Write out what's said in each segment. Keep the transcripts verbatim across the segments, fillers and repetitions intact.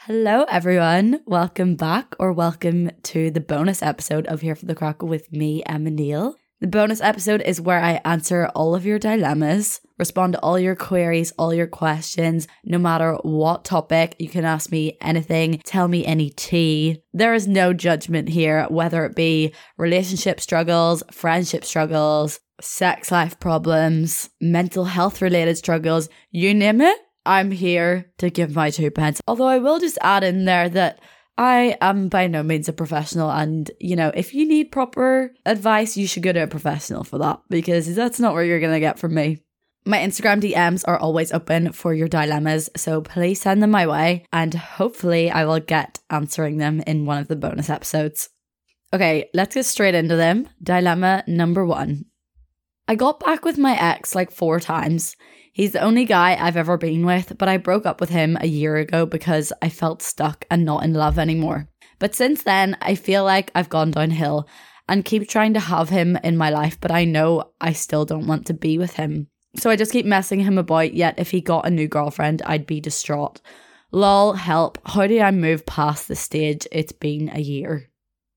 Hello everyone, welcome back or welcome to the bonus episode of Here for the Crack with me, Emma Neal. The bonus episode is where I answer all of your dilemmas, respond to all your queries, all your questions, no matter what topic. You can ask me anything, tell me any tea. There is no judgment here, whether it be relationship struggles, friendship struggles, sex life problems, mental health related struggles, you name it. I'm here to give my two pence. Although I will just add in there that I am by no means a professional, and, you know, if you need proper advice, you should go to a professional for that, because that's not what you're going to get from me. My Instagram D Ms are always open for your dilemmas, so please send them my way, and hopefully I will get answering them in one of the bonus episodes. Okay, let's get straight into them. Dilemma number one. I got back with my ex like four times. He's the only guy I've ever been with, but I broke up with him a year ago because I felt stuck and not in love anymore. But since then, I feel like I've gone downhill and keep trying to have him in my life, but I know I still don't want to be with him. So I just keep messing him about, yet if he got a new girlfriend, I'd be distraught. Lol, help. How do I move past the stage? It's been a year.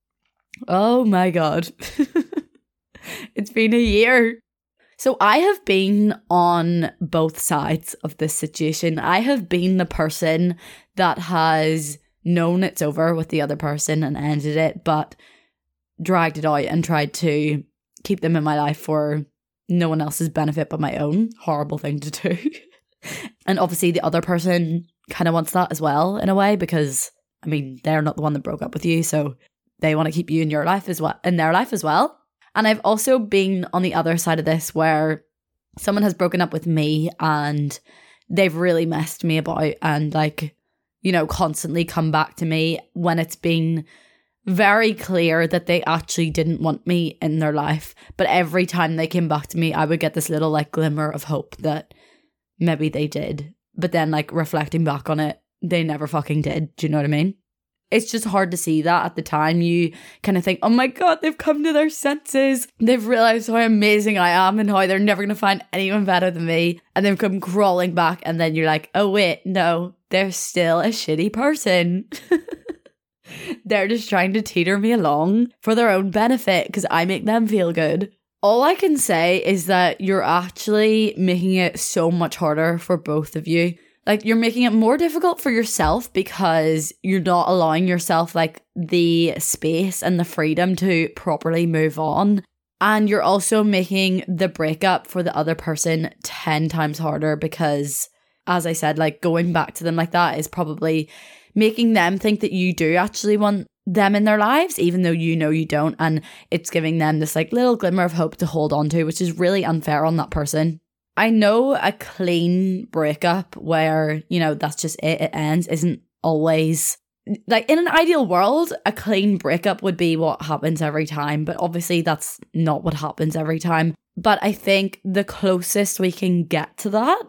Oh my god. It's been a year. So I have been on both sides of this situation. I have been the person that has known it's over with the other person and ended it, but dragged it out and tried to keep them in my life for no one else's benefit but my own. Horrible thing to do. And obviously the other person kind of wants that as well in a way, because, I mean, they're not the one that broke up with you, so they want to keep you in your life as well, in their life as well. And I've also been on the other side of this where someone has broken up with me and they've really messed me about and, like, you know, constantly come back to me when it's been very clear that they actually didn't want me in their life. But every time they came back to me, I would get this little, like, glimmer of hope that maybe they did. But then, like, reflecting back on it, they never fucking did. Do you know what I mean? It's just hard to see that at the time. You kind of think, oh my god, they've come to their senses. They've realised how amazing I am and how they're never going to find anyone better than me. And they've come crawling back, and then you're like, oh wait, no, they're still a shitty person. They're just trying to teeter me along for their own benefit because I make them feel good. All I can say is that you're actually making it so much harder for both of you. Like, you're making it more difficult for yourself because you're not allowing yourself, like, the space and the freedom to properly move on. And you're also making the breakup for the other person ten times harder because, as I said, like, going back to them like that is probably making them think that you do actually want them in their lives, even though you know you don't. And it's giving them this, like, little glimmer of hope to hold on to, which is really unfair on that person. I know a clean breakup where, you know, that's just it, it ends, isn't always, like, in an ideal world, a clean breakup would be what happens every time, but obviously that's not what happens every time. But I think the closest we can get to that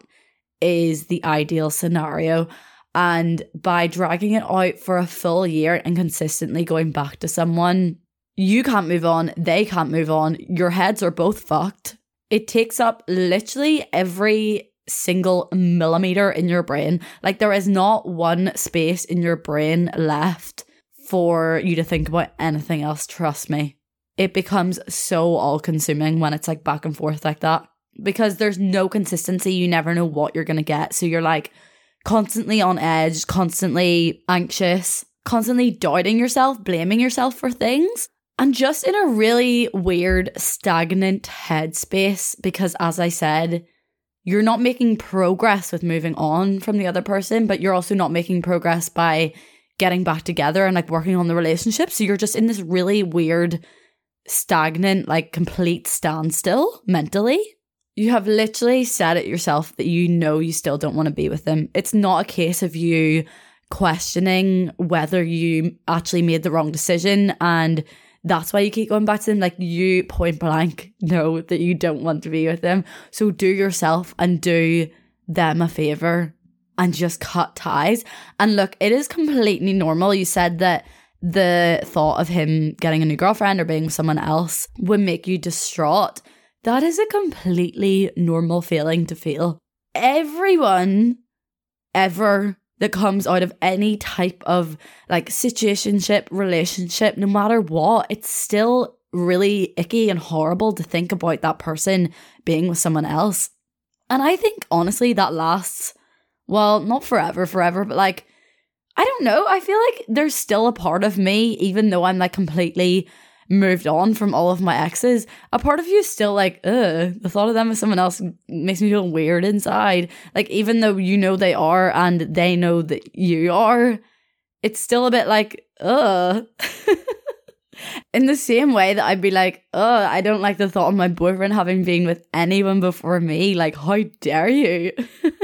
is the ideal scenario. And by dragging it out for a full year and consistently going back to someone, you can't move on, they can't move on, your heads are both fucked. It takes up literally every single millimeter in your brain. Like, there is not one space in your brain left for you to think about anything else, trust me. It becomes so all-consuming when it's, like, back and forth like that. Because there's no consistency, you never know what you're going to get. So you're, like, constantly on edge, constantly anxious, constantly doubting yourself, blaming yourself for things. And just in a really weird, stagnant headspace because, as I said, you're not making progress with moving on from the other person, but you're also not making progress by getting back together and, like, working on the relationship. So you're just in this really weird, stagnant, like, complete standstill mentally. You have literally said it yourself that you know you still don't want to be with them. It's not a case of you questioning whether you actually made the wrong decision and that's why you keep going back to them. Like, you point blank know that you don't want to be with them. So do yourself and do them a favour and just cut ties. And look, it is completely normal. You said that the thought of him getting a new girlfriend or being with someone else would make you distraught. That is a completely normal feeling to feel. Everyone ever that comes out of any type of like situationship, relationship, no matter what, it's still really icky and horrible to think about that person being with someone else. And I think honestly that lasts, well, not forever, forever, but like, I don't know. I feel like there's still a part of me, even though I'm like completely moved on from all of my exes, a part of you is still like, ugh, the thought of them with someone else makes me feel weird inside. Like, even though you know they are and they know that you are, it's still a bit like, ugh. In the same way that I'd be like, ugh, I don't like the thought of my boyfriend having been with anyone before me. Like, how dare you?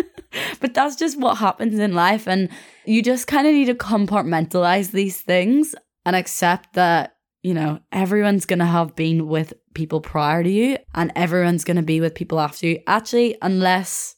But that's just what happens in life. And you just kind of need to compartmentalize these things and accept that, you know, everyone's going to have been with people prior to you and everyone's going to be with people after you. Actually, unless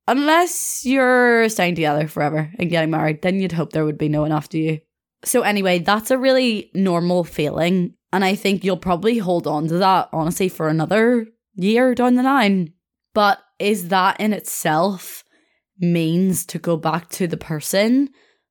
unless you're staying together forever and getting married, then you'd hope there would be no one after you. So anyway, that's a really normal feeling. And I think you'll probably hold on to that, honestly, for another year down the line. But is that in itself means to go back to the person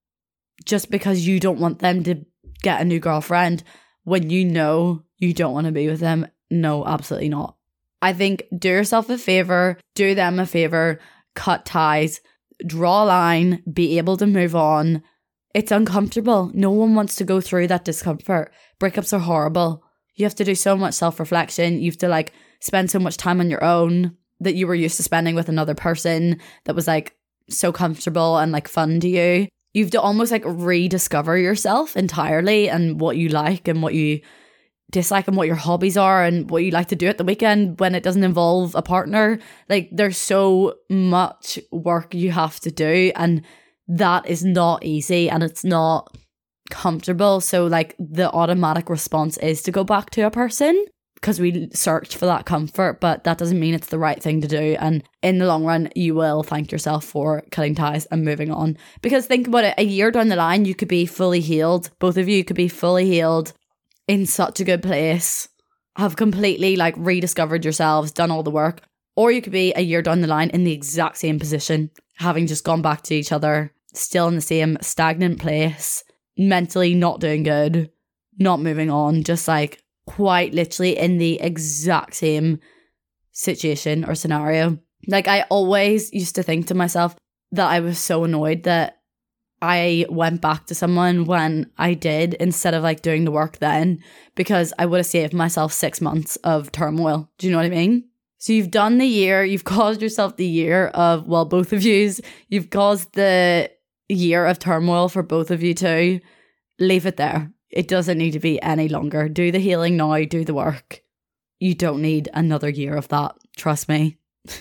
just because you don't want them to get a new girlfriend when you know you don't want to be with them? No, absolutely not. I think do yourself a favour, do them a favour, cut ties, draw a line, be able to move on. It's uncomfortable. No one wants to go through that discomfort. Breakups are horrible. You have to do so much self-reflection. You have to like spend so much time on your own that you were used to spending with another person that was like so comfortable and like fun to you. You have to almost like rediscover yourself entirely and what you like and what you dislike and what your hobbies are and what you like to do at the weekend when it doesn't involve a partner. Like, there's so much work you have to do, and that is not easy and it's not comfortable. So like the automatic response is to go back to a person because we search for that comfort, but that doesn't mean it's the right thing to do. And in the long run, you will thank yourself for cutting ties and moving on. Because think about it, a year down the line, you could be fully healed. Both of you could be fully healed, in such a good place, have completely like rediscovered yourselves, done all the work. Or you could be a year down the line in the exact same position, having just gone back to each other, still in the same stagnant place, mentally not doing good, not moving on, just like quite literally in the exact same situation or scenario. Like, I always used to think to myself that I was so annoyed that I went back to someone when I did, instead of like doing the work then, because I would have saved myself six months of turmoil. Do you know what I mean? So you've done the year, you've caused yourself the year of, well, both of yous, you've caused the year of turmoil for both of you too. Leave it there. It doesn't need to be any longer. Do the healing now, do the work. You don't need another year of that. Trust me.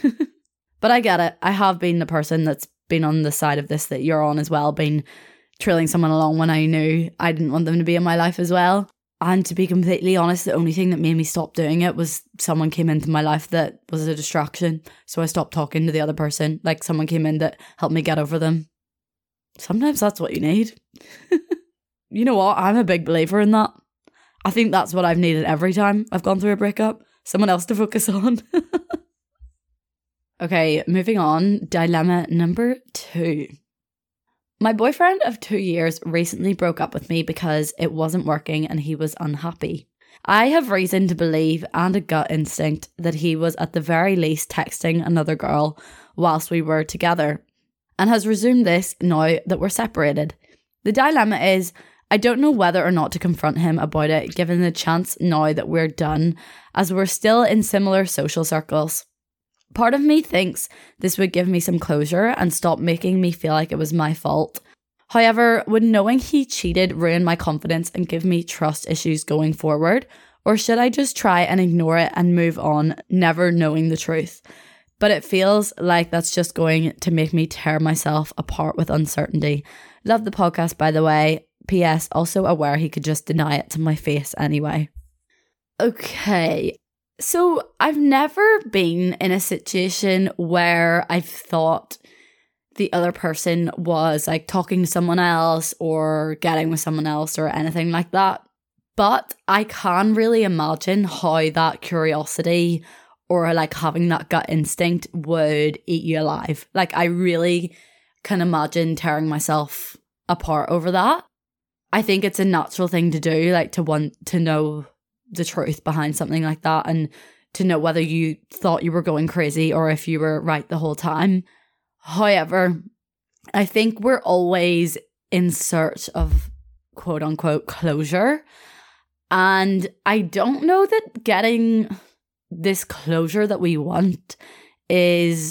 But I get it. I have been the person that's been on the side of this that you're on as well, been trailing someone along when I knew I didn't want them to be in my life as well. And to be completely honest, the only thing that made me stop doing it was someone came into my life that was a distraction. So I stopped talking to the other person. Like, someone came in that helped me get over them. Sometimes that's what you need. You know what? I'm a big believer in that. I think that's what I've needed every time I've gone through a breakup. Someone else to focus on. Okay, moving on. Dilemma number two. My boyfriend of two years recently broke up with me because it wasn't working and he was unhappy. I have reason to believe, and a gut instinct, that he was at the very least texting another girl whilst we were together, and has resumed this now that we're separated. The dilemma is, I don't know whether or not to confront him about it given the chance now that we're done, as we're still in similar social circles. Part of me thinks this would give me some closure and stop making me feel like it was my fault. However, would knowing he cheated ruin my confidence and give me trust issues going forward? Or should I just try and ignore it and move on, never knowing the truth? But it feels like that's just going to make me tear myself apart with uncertainty. Love the podcast, by the way. P S. Also aware he could just deny it to my face anyway. Okay. So I've never been in a situation where I've thought the other person was like talking to someone else or getting with someone else or anything like that. But I can really imagine how that curiosity or like having that gut instinct would eat you alive. Like, I really can imagine tearing myself apart over that. I think it's a natural thing to do, like to want to know the truth behind something like that and to know whether you thought you were going crazy or if you were right the whole time. However, I think we're always in search of quote unquote closure. And I don't know that getting this closure that we want is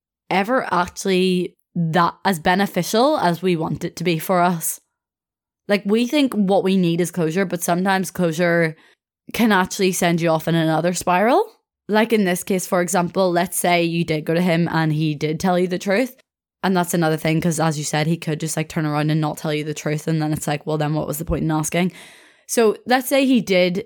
ever actually that as beneficial as we want it to be for us. Like, we think what we need is closure, but sometimes closure can actually send you off in another spiral. Like in this case, for example, let's say you did go to him and he did tell you the truth. And that's another thing, because as you said, he could just like turn around and not tell you the truth. And then it's like, well, then what was the point in asking? So let's say he did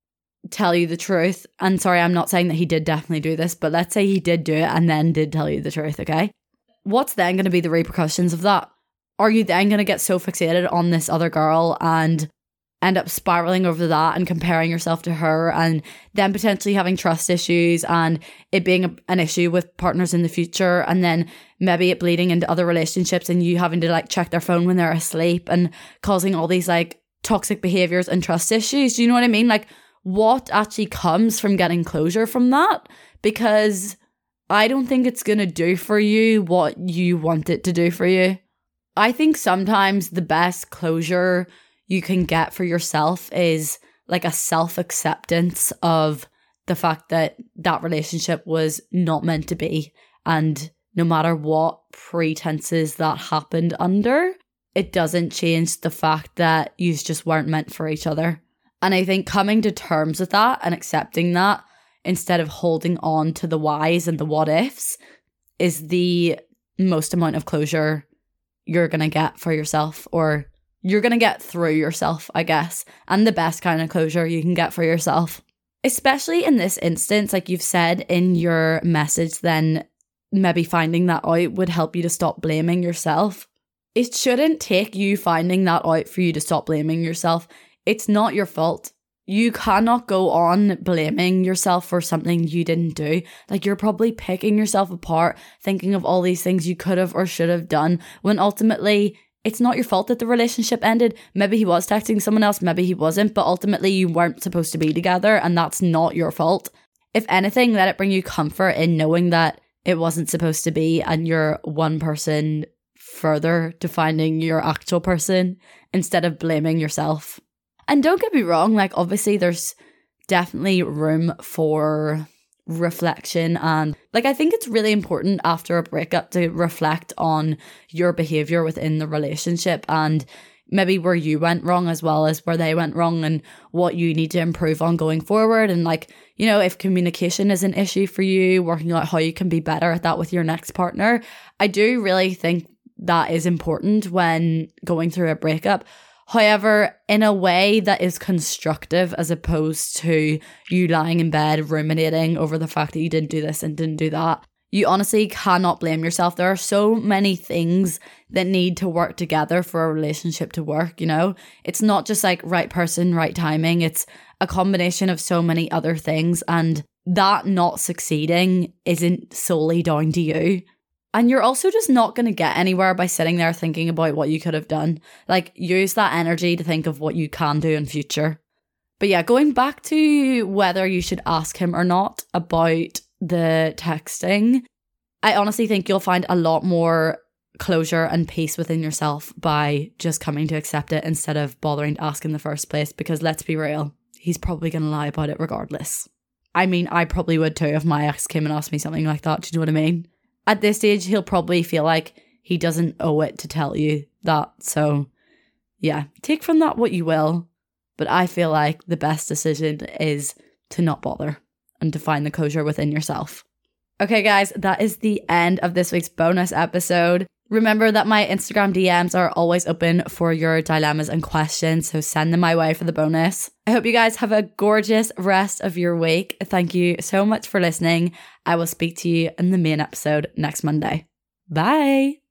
tell you the truth. And sorry, I'm not saying that he did definitely do this, but let's say he did do it and then did tell you the truth, okay? What's then going to be the repercussions of that? Are you then going to get so fixated on this other girl and end up spiraling over that and comparing yourself to her and then potentially having trust issues and it being a, an issue with partners in the future, and then maybe it bleeding into other relationships and you having to like check their phone when they're asleep and causing all these like toxic behaviors and trust issues? Do you know what I mean? Like, what actually comes from getting closure from that? Because I don't think it's going to do for you what you want it to do for you. I think sometimes the best closure you can get for yourself is like a self-acceptance of the fact that that relationship was not meant to be. And no matter what pretenses that happened under, it doesn't change the fact that you just weren't meant for each other. And I think coming to terms with that and accepting that instead of holding on to the whys and the what ifs is the most amount of closure you're going to get for yourself, or you're going to get through yourself, I guess, and the best kind of closure you can get for yourself. Especially in this instance, like you've said in your message, then maybe finding that out would help you to stop blaming yourself. It shouldn't take you finding that out for you to stop blaming yourself. It's not your fault. You cannot go on blaming yourself for something you didn't do. Like, you're probably picking yourself apart, thinking of all these things you could have or should have done, when ultimately it's not your fault that the relationship ended. Maybe he was texting someone else, maybe he wasn't, but ultimately you weren't supposed to be together and that's not your fault. If anything, let it bring you comfort in knowing that it wasn't supposed to be and you're one person further to finding your actual person instead of blaming yourself. And don't get me wrong, like obviously there's definitely room for reflection, and like I think it's really important after a breakup to reflect on your behavior within the relationship and maybe where you went wrong as well as where they went wrong and what you need to improve on going forward. And like, you know, if communication is an issue for you, working out how you can be better at that with your next partner. I do really think that is important when going through a breakup. However, in a way that is constructive as opposed to you lying in bed ruminating over the fact that you didn't do this and didn't do that. You honestly cannot blame yourself. There are so many things that need to work together for a relationship to work, you know? It's not just like right person, right timing. It's a combination of so many other things, and that not succeeding isn't solely down to you. And you're also just not going to get anywhere by sitting there thinking about what you could have done. Like, use that energy to think of what you can do in future. But yeah, going back to whether you should ask him or not about the texting, I honestly think you'll find a lot more closure and peace within yourself by just coming to accept it instead of bothering to ask in the first place. Because let's be real, he's probably going to lie about it regardless. I mean, I probably would too if my ex came and asked me something like that. Do you know what I mean? At this stage, he'll probably feel like he doesn't owe it to tell you that. So, yeah, take from that what you will. But I feel like the best decision is to not bother and to find the closure within yourself. Okay, guys, that is the end of this week's bonus episode. Remember that my Instagram D Ms are always open for your dilemmas and questions, so send them my way for the bonus. I hope you guys have a gorgeous rest of your week. Thank you so much for listening. I will speak to you in the main episode next Monday. Bye!